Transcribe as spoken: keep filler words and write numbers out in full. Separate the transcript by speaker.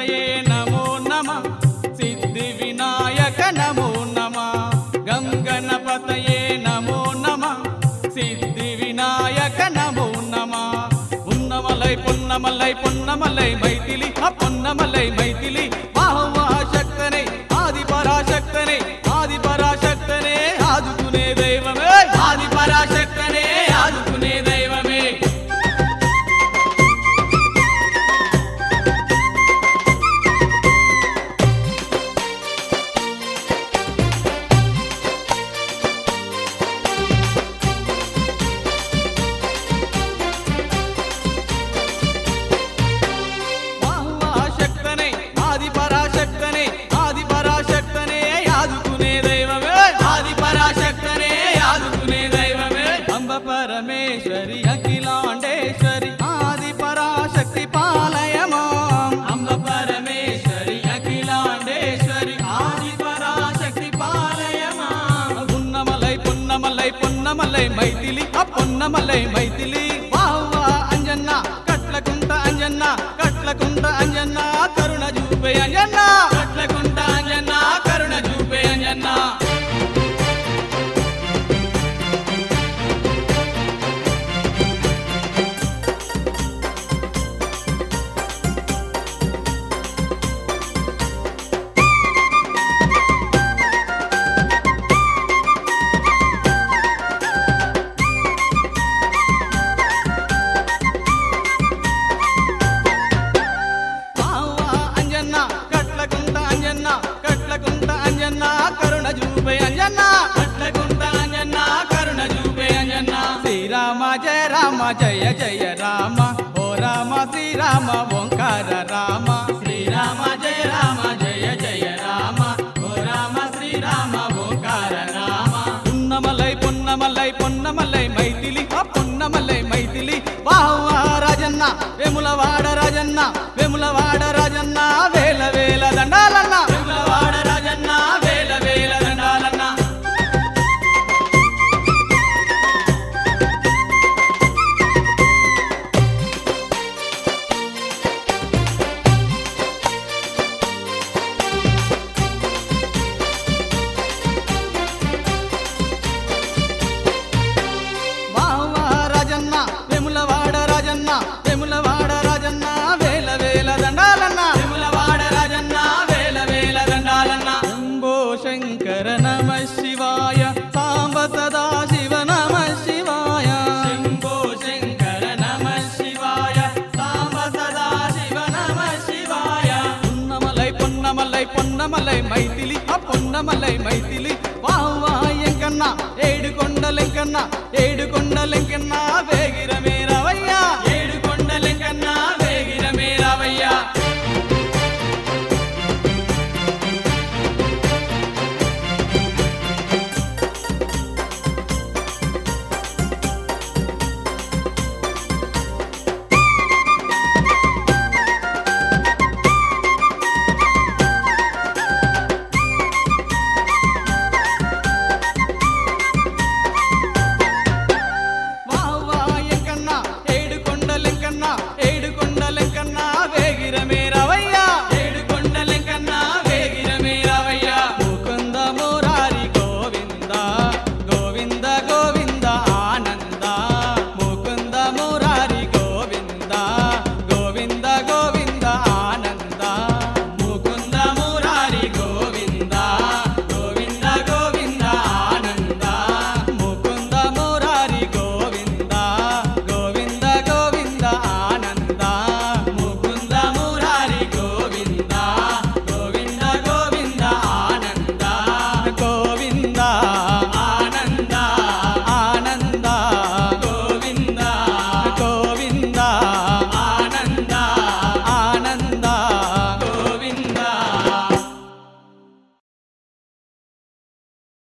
Speaker 1: గణపతయే నమో నమః సిద్ధి వినాయక నమో నమః గం గణపతయే నమో నమః సిద్ధి వినాయక నమో నమః ఉన్నమలై పొన్నమలై పొన్నమలై మైథిలి ఆ పొన్నమలై మైథిలి బాహువా శక్తనే ఆది పరాశక్తనే ఆది పరాశక్తనే ఆదుకునే దైవమే ఆది పరాశక్తనే ఆదుకునే దైవమే పరమేశ్వరి అఖిలాండేశ్వరి ఆది పరాశక్తి పాలయమా అంబ పరమేశ్వరి అఖిలాండేశ్వరి ఆది పరాశక్తి పాలయమా పున్నమలై పున్నమలై పున్నమలై మైథిలి ఆ పొన్నమలై మైథిలి బాహువా అంజన్న కట్లకుంట అంజన్న కట్లకుంట అంజన్న కరుణ చూపే అంజన్న కట్లకుంట అంజన్న కరుణ చూపే అంజన్న శ్రీరామ జయ రామ జయ జయ రామ ఓ రామ శ్రీరామ ఓంకార రామ శ్రీరామ జయ రామ జయ జయ రామ ఓ రామ శ్రీరామ ఓంకార రామ పున్నమలై పున్నమలై పొన్నమలై మైథిలి ఆ పొన్నమలై మైథిలి బాహువా రాజన్న వేములవాడ రాజన్న వేములవాడ రాజన్న వేల వేల దండాలన్న వేములవాడ రాజన్న వేల వేల దండాలన్న శంకర నమ శివాయ సాంబ సదా శివ నమ శివాయ శంభో శంకర నమ శివాయ సాంబ సదా శివ నమ శివాయ పున్నమలై పొన్నమలై పొన్నమలై మైథిలి ఆ పొన్నమలై మైథిలి బాహువా ఎంకన్న ఏడు కొండలెంకన్న ఏడు కొండలెంకన్న